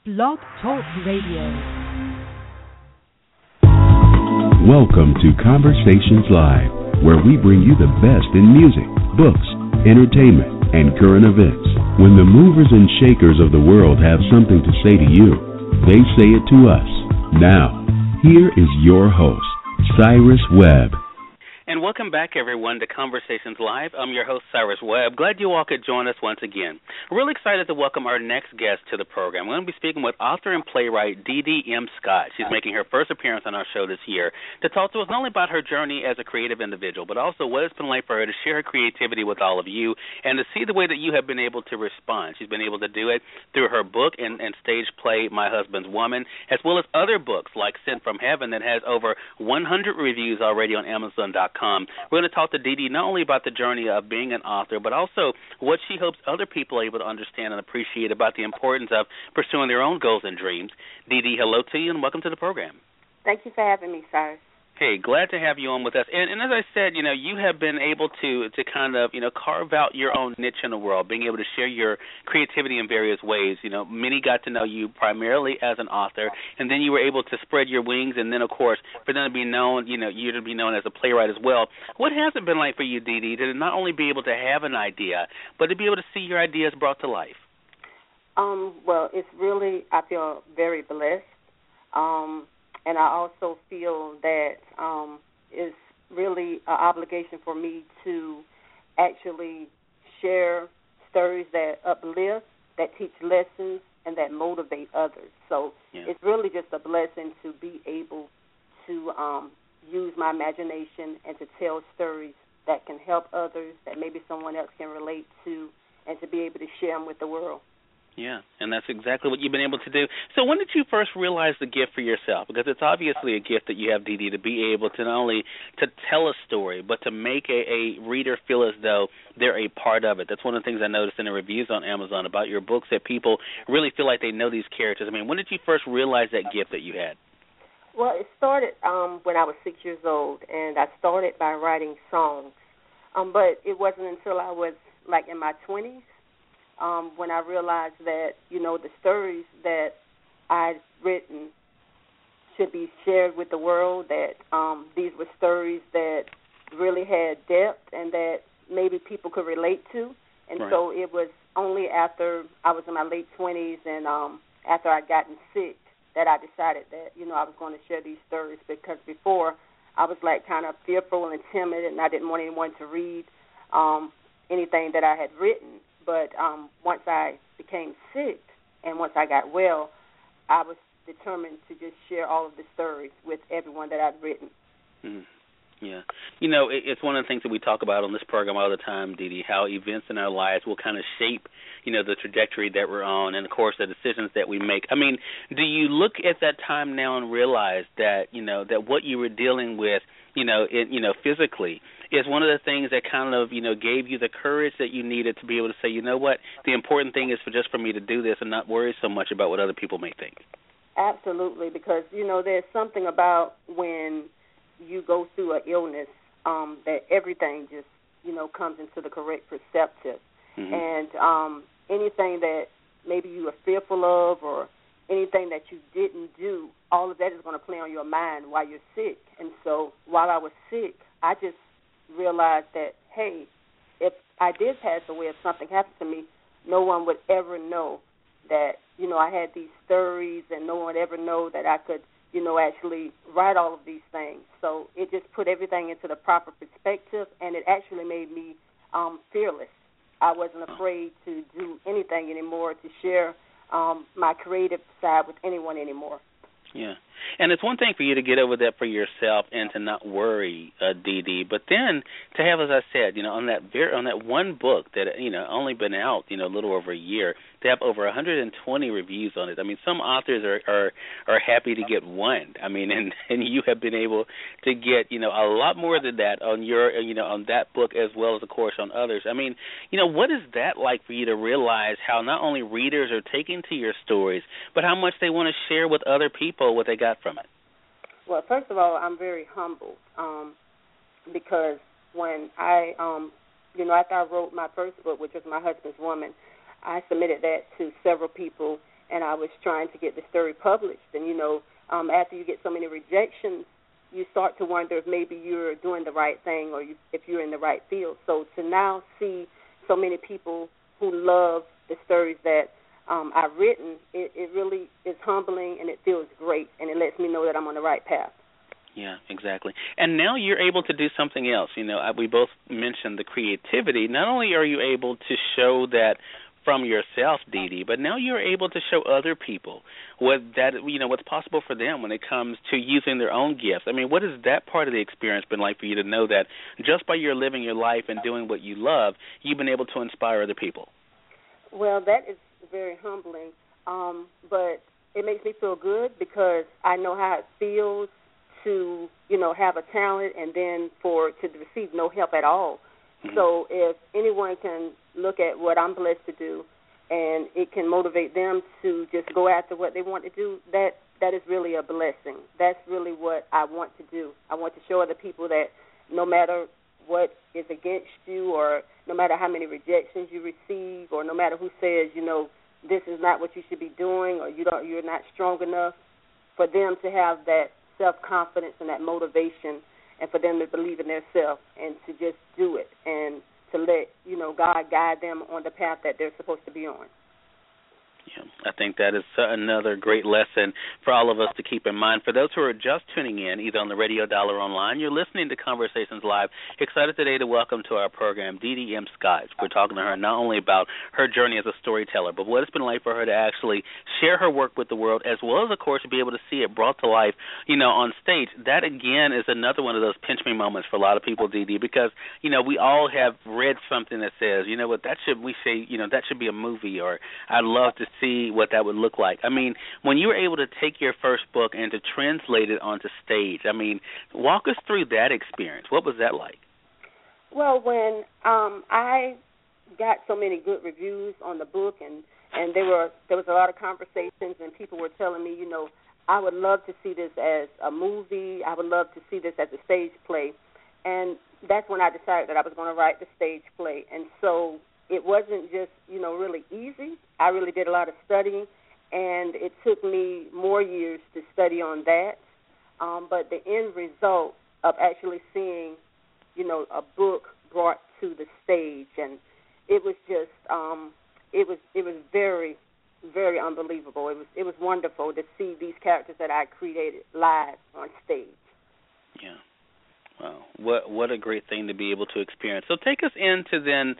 Blog Talk Radio. Welcome to Conversations Live, where we bring you the best in music, books, entertainment, and current events. When the movers and shakers of the world have something to say to you, they say it to us. Now, here is your host, Cyrus Webb. And welcome back, everyone, to Conversations Live. I'm your host, Cyrus Webb. Glad you all could join us once again. We're really excited to welcome our next guest to the program. We're going to be speaking with author and playwright Dee M. Scott. She's making her first appearance on our show this year to talk to us not only about her journey as a creative individual, but also what it's been like for her to share her creativity with all of you and to see the way that you have been able to respond. She's been able to do it through her book and stage play, My Husband's Woman, as well as other books like Sent from Heaven that has over 100 reviews already on Amazon.com. We're going to talk to Dee not only about the journey of being an author, but also what she hopes other people are able to understand and appreciate about the importance of pursuing their own goals and dreams. Dee, hello to you and welcome to the program. Thank you for having me, Cyrus. Hey, glad to have you on with us. And as I said, you have been able to kind of, carve out your own niche in the world, being able to share your creativity in various ways. Many got to know you primarily as an author, and then you were able to spread your wings, and then, of course, for them to be known, you to be known as a playwright as well. What has it been like for you, Dee, to not only be able to have an idea, but to be able to see your ideas brought to life? Well, it's really, I feel very blessed. And I also feel that it's really an obligation for me to actually share stories that uplift, that teach lessons, and that motivate others. So It's really just a blessing to be able to use my imagination and to tell stories that can help others, that maybe someone else can relate to, and to be able to share them with the world. Yeah, and that's exactly what you've been able to do. So when did you first realize the gift for yourself? Because it's obviously a gift that you have, Dee, to be able to not only to tell a story, but to make a reader feel as though they're a part of it. That's one of the things I noticed in the reviews on Amazon about your books, that people really feel like they know these characters. I mean, when did you first realize that gift that you had? Well, it started when I was 6 years old, and I started by writing songs. But it wasn't until I was, like, in my 20s, when I realized that, the stories that I'd written should be shared with the world, that these were stories that really had depth and that maybe people could relate to. And right. So it was only after I was in my late 20s and after I'd gotten sick that I decided that, I was going to share these stories, because before I was like kind of fearful and timid, and I didn't want anyone to read anything that I had written. But once I became sick and once I got well, I was determined to just share all of the stories with everyone that I'd written. Mm. Yeah. It's one of the things that we talk about on this program all the time, Dee, how events in our lives will kind of shape, the trajectory that we're on and, of course, the decisions that we make. I mean, do you look at that time now and realize that, that what you were dealing with, physically is one of the things that kind of, gave you the courage that you needed to be able to say, what, the important thing is for me to do this and not worry so much about what other people may think? Absolutely, because, there's something about when you go through an illness that everything just, comes into the correct perspective. Mm-hmm. And anything that maybe you were fearful of or anything that you didn't do, all of that is going to play on your mind while you're sick. And so while I was sick, I just realized that, hey, if I did pass away, if something happened to me, no one would ever know that, I had these stories, and no one would ever know that I could, actually write all of these things. So it just put everything into the proper perspective, and it actually made me fearless. I wasn't afraid to do anything anymore, to share my creative side with anyone anymore. Yeah. And it's one thing for you to get over that for yourself and to not worry, Dee, but then to have, as I said, on that one book that, only been out, a little over a year, to have over 120 reviews on it. I mean, some authors are happy to get one. I mean, and you have been able to get, a lot more than that on your, on that book as well as, of course, on others. I mean, what is that like for you to realize how not only readers are taking to your stories, but how much they want to share with other people what they got from it? Well, first of all, I'm very humbled because when I, after I wrote my first book, which was My Husband's Woman, I submitted that to several people, and I was trying to get the story published. And, after you get so many rejections, you start to wonder if maybe you're doing the right thing or if you're in the right field. So to now see so many people who love the stories that I've written, it really is humbling, and it feels great, and it lets me know that I'm on the right path. Yeah, exactly. And now you're able to do something else. We both mentioned the creativity. Not only are you able to show that from yourself, Dee Dee, but now you're able to show other people what's possible for them when it comes to using their own gifts. I mean, what has that part of the experience been like for you to know that just by your living your life and doing what you love, you've been able to inspire other people? Well, that is very humbling, but it makes me feel good because I know how it feels to, have a talent and then to receive no help at all. Mm-hmm. So if anyone can look at what I'm blessed to do and it can motivate them to just go after what they want to do, that is really a blessing. That's really what I want to do. I want to show other people that no matter what is against you or no matter how many rejections you receive or no matter who says, this is not what you should be doing or you're not strong enough, for them to have that self-confidence and that motivation and for them to believe in themselves and to just do it and to let, God guide them on the path that they're supposed to be on. Yeah, I think that is another great lesson for all of us to keep in mind. For those who are just tuning in, either on the radio dial or online, you're listening to Conversations Live. Excited today to welcome to our program Dee Dee M. Scott. We're talking to her not only about her journey as a storyteller, but what it's been like for her to actually share her work with the world, as well as, of course, to be able to see it brought to life, on stage. That, again, is another one of those pinch-me moments for a lot of people, Dee Dee, because, we all have read something that says, that should be a movie, or I'd love to see what that would look like. I mean, when you were able to take your first book and to translate it onto stage, walk us through that experience. What was that like? Well, when I got so many good reviews on the book and there was a lot of conversations and people were telling me, I would love to see this as a movie. I would love to see this as a stage play. And that's when I decided that I was going to write the stage play. And so it wasn't just, really easy. I really did a lot of studying, and it took me more years to study on that. But the end result of actually seeing, a book brought to the stage, and it was just, it was very, very unbelievable. It was wonderful to see these characters that I created live on stage. Yeah. Wow, what a great thing to be able to experience. So take us into then,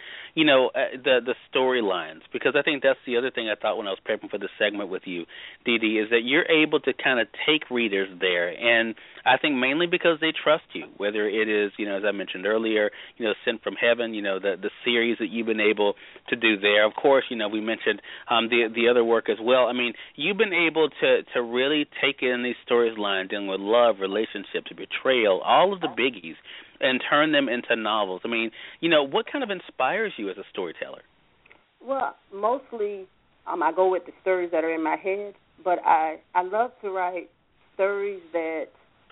the storylines, because I think that's the other thing I thought when I was prepping for this segment with you, Dee Dee, is that you're able to kind of take readers there, and I think mainly because they trust you, whether it is, as I mentioned earlier, Sent from Heaven, the series that you've been able to do there. Of course, we mentioned the other work as well. I mean, you've been able to really take in these storylines dealing with love, relationships, betrayal, all of the biggies, and turn them into novels. I mean, what kind of inspires you as a storyteller? Well, mostly I go with the stories that are in my head, but I love to write stories that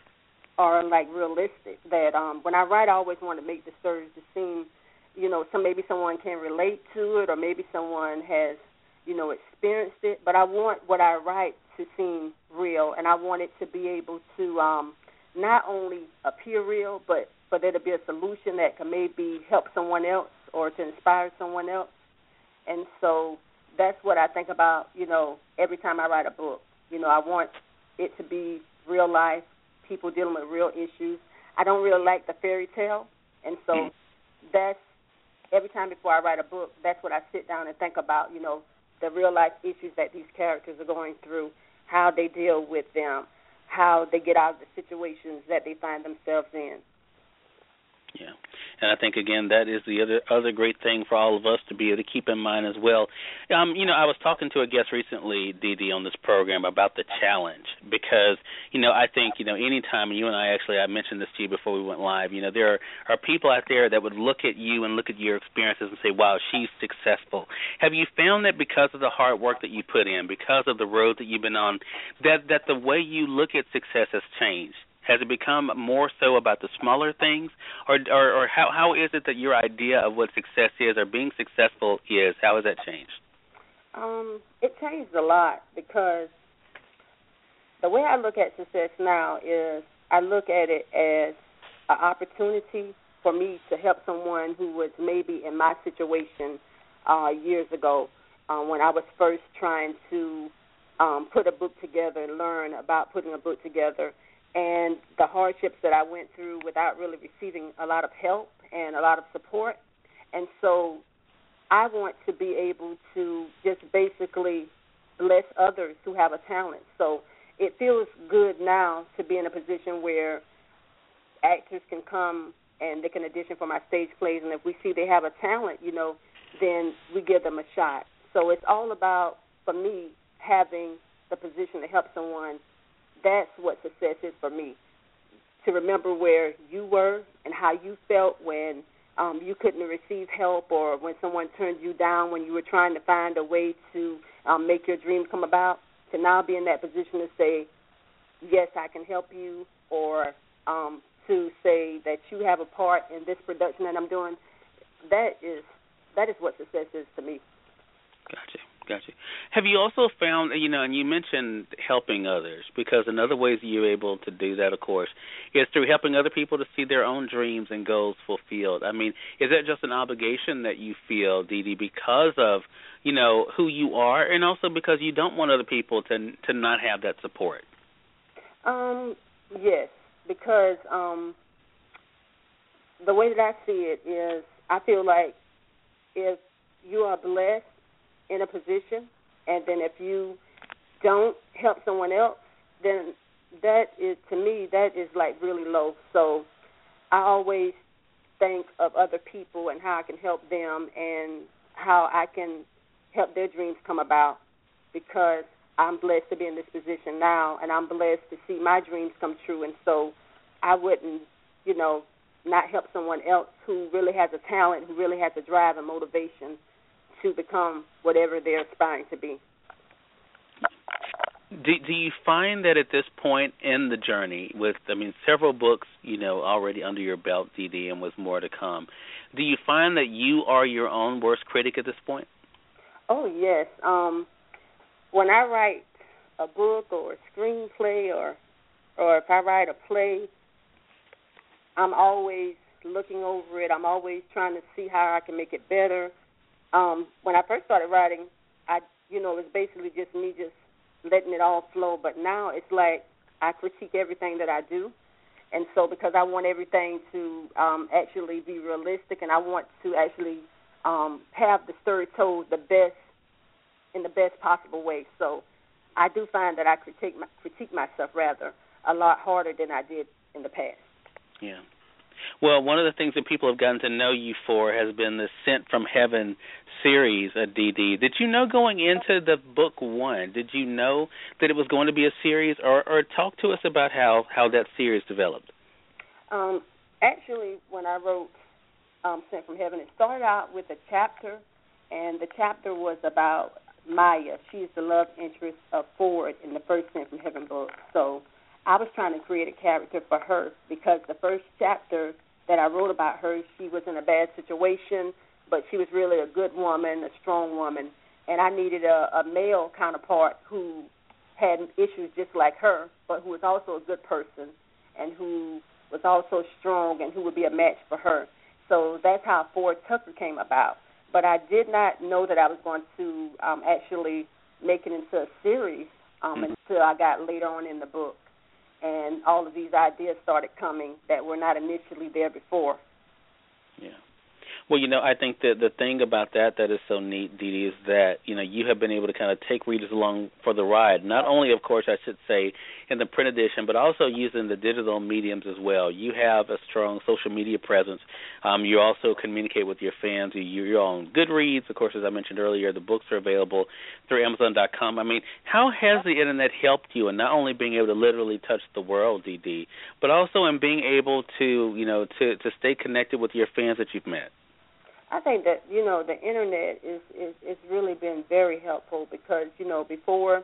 are like realistic, that when I write I always want to make the stories to seem, maybe someone can relate to it or maybe someone has, experienced it, but I want what I write to seem real, and I want it to be able to not only appear real, but there to be a solution that can maybe help someone else or to inspire someone else. And so that's what I think about, every time I write a book. I want it to be real life, people dealing with real issues. I don't really like the fairy tale, and so that's every time before I write a book, that's what I sit down and think about, the real life issues that these characters are going through, how they deal with them, how they get out of the situations that they find themselves in. Yeah, and I think, again, that is the other great thing for all of us to be able to keep in mind as well. I was talking to a guest recently, Dee Dee, on this program about the challenge because, I think, any time, and you and I mentioned this to you before we went live, there are people out there that would look at you and look at your experiences and say, wow, she's successful. Have you found that because of the hard work that you put in, because of the road that you've been on, that the way you look at success has changed? Has it become more so about the smaller things, or how is it that your idea of what success is or being successful is? How has that changed? It changed a lot because the way I look at success now is I look at it as an opportunity for me to help someone who was maybe in my situation years ago when I was first trying to put a book together and learn about putting a book together, and the hardships that I went through without really receiving a lot of help and a lot of support. And so I want to be able to just basically bless others who have a talent. So it feels good now to be in a position where actors can come and they can audition for my stage plays, and if we see they have a talent, then we give them a shot. So it's all about, for me, having the position to help someone. That's what success is for me, to remember where you were and how you felt when you couldn't receive help, or when someone turned you down when you were trying to find a way to make your dreams come about, to now be in that position to say, yes, I can help you, or to say that you have a part in this production that I'm doing. That is what success is to me. Gotcha. Have you also found, and you mentioned helping others, because another way that you're able to do that, of course, is through helping other people to see their own dreams and goals fulfilled. I mean, is that just an obligation that you feel, Dee Dee, because of, who you are, and also because you don't want other people to not have that support? Yes, because the way that I see it is, I feel like if you are blessed in a position, and then if you don't help someone else, then that is, to me, that is like really low. So I always think of other people and how I can help them and how I can help their dreams come about, because I'm blessed to be in this position now, and I'm blessed to see my dreams come true. And so I wouldn't, not help someone else who really has a talent, who really has a drive and motivation to become whatever they're aspiring to be. Do you find that at this point in the journey, with, several books, already under your belt, Dee Dee, and with more to come, do you find that you are your own worst critic at this point? Oh, yes. When I write a book or a screenplay or if I write a play, I'm always looking over it. I'm always trying to see how I can make it better. When I first started writing, it was basically just me just letting it all flow. But now it's like I critique everything that I do. And so because I want everything to actually be realistic, and I want to actually have the story told in the best possible way. So I do find that I critique myself rather a lot harder than I did in the past. Yeah. Well, one of the things that people have gotten to know you for has been the Sent from Heaven series at Dee Dee. Did you know going into the book one, did you know that it was going to be a series, or talk to us about how that series developed? Actually, when I wrote Sent from Heaven, it started out with a chapter, and the chapter was about Maya. She's the love interest of Ford in the first Sent from Heaven book. So I was trying to create a character for her, because the first chapter that I wrote about her, she was in a bad situation, but she was really a good woman, a strong woman, and I needed a male counterpart who had issues just like her, but who was also a good person and who was also strong and who would be a match for her. So that's how Ford Tucker came about. But I did not know that I was going to actually make it into a series until I got later on in the book. And all of these ideas started coming that were not initially there before. Yeah. Well, I think that the thing about that is so neat, Dee Dee, is that, you have been able to kind of take readers along for the ride. Not only, of course, I should say, in the print edition, but also using the digital mediums as well. You have a strong social media presence. You also communicate with your fans. You're on Goodreads. Of course, as I mentioned earlier, the books are available through Amazon.com. How has the Internet helped you in not only being able to literally touch the world, Dee Dee, but also in being able to, to stay connected with your fans that you've met? I think that, the Internet is really been very helpful, because, before,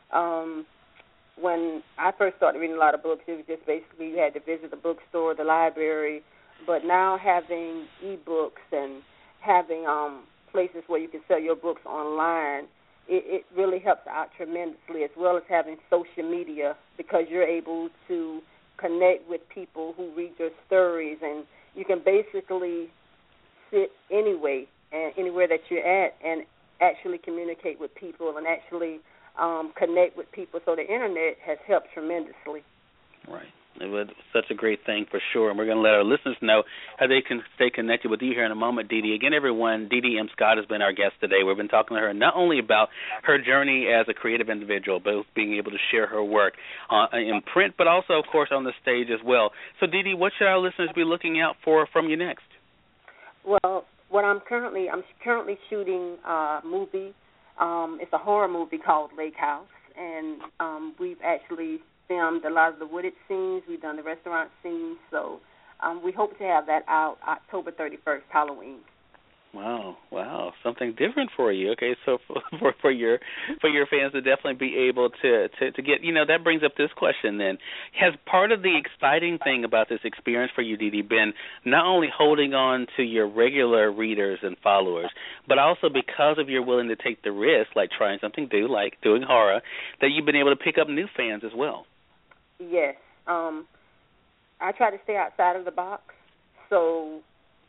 when I first started reading a lot of books, it was just basically you had to visit the bookstore, the library. But now having e-books and having places where you can sell your books online, it really helps out tremendously, as well as having social media, because you're able to connect with people who read your stories, and you can basically sit anywhere that you're at and actually communicate with people and actually connect with people. So the Internet has helped tremendously. Right. It was such a great thing for sure, and we're going to let our listeners know how they can stay connected with you here in a moment, Dee Dee. Again, everyone, Dee Dee M. Scott has been our guest today. We've been talking to her not only about her journey as a creative individual, both being able to share her work in print, but also, of course, on the stage as well. So, Dee Dee, what should our listeners be looking out for from you next? Well, I'm currently shooting a movie. It's a horror movie called Lake House, and we've actually filmed a lot of the wooded scenes. We've done the restaurant scenes, so we hope to have that out October 31st, Halloween. Wow, something different for you. Okay, so for your fans to definitely be able to get, that brings up this question then. Has part of the exciting thing about this experience for you, Dee Dee, been not only holding on to your regular readers and followers, but also because of your willing to take the risk, like trying something new, like doing horror, that you've been able to pick up new fans as well? Yes. I try to stay outside of the box, so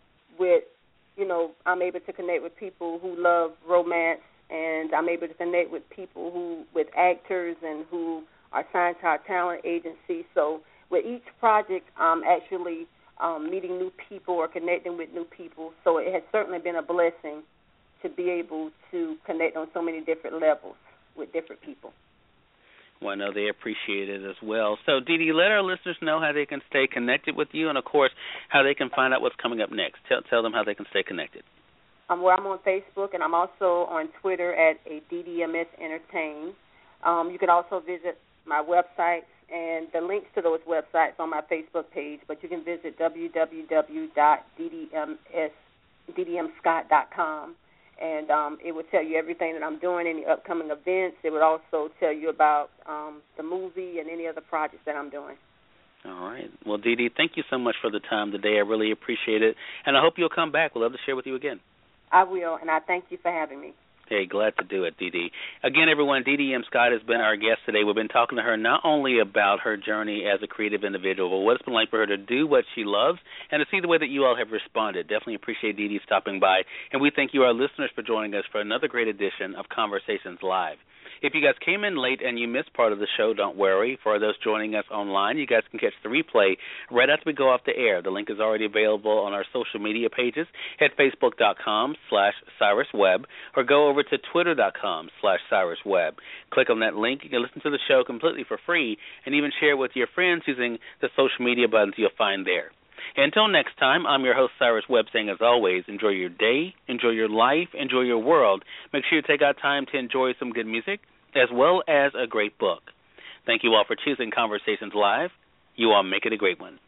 I'm able to connect with people who love romance, and I'm able to connect with people with actors and who are signed to our talent agency. So with each project, I'm actually meeting new people or connecting with new people. So it has certainly been a blessing to be able to connect on so many different levels with different people. Well, I know they appreciate it as well. So, Dee Dee, let our listeners know how they can stay connected with you, and, of course, how they can find out what's coming up next. Tell them how they can stay connected. I'm on Facebook, and I'm also on Twitter at DDMS Entertain. You can also visit my websites, and the links to those websites on my Facebook page, but you can visit www.ddmscott.com. And it will tell you everything that I'm doing, any upcoming events. It would also tell you about the movie and any other projects that I'm doing. All right. Well, Dee Dee, thank you so much for the time today. I really appreciate it. And I hope you'll come back. We'd love to share with you again. I will, and I thank you for having me. Hey, glad to do it, Dee Dee. Again, everyone, Dee Dee M. Scott has been our guest today. We've been talking to her not only about her journey as a creative individual, but what it's been like for her to do what she loves and to see the way that you all have responded. Definitely appreciate Dee Dee stopping by. And we thank you, our listeners, for joining us for another great edition of Conversations Live. If you guys came in late and you missed part of the show, don't worry. For those joining us online, you guys can catch the replay right after we go off the air. The link is already available on our social media pages at facebook.com/CyrusWebb or go over to twitter.com/CyrusWebb. Click on that link. You can listen to the show completely for free and even share it with your friends using the social media buttons you'll find there. Until next time, I'm your host, Cyrus Webb, saying, as always, enjoy your day, enjoy your life, enjoy your world. Make sure you take out time to enjoy some good music as well as a great book. Thank you all for choosing Conversations Live. You all make it a great one.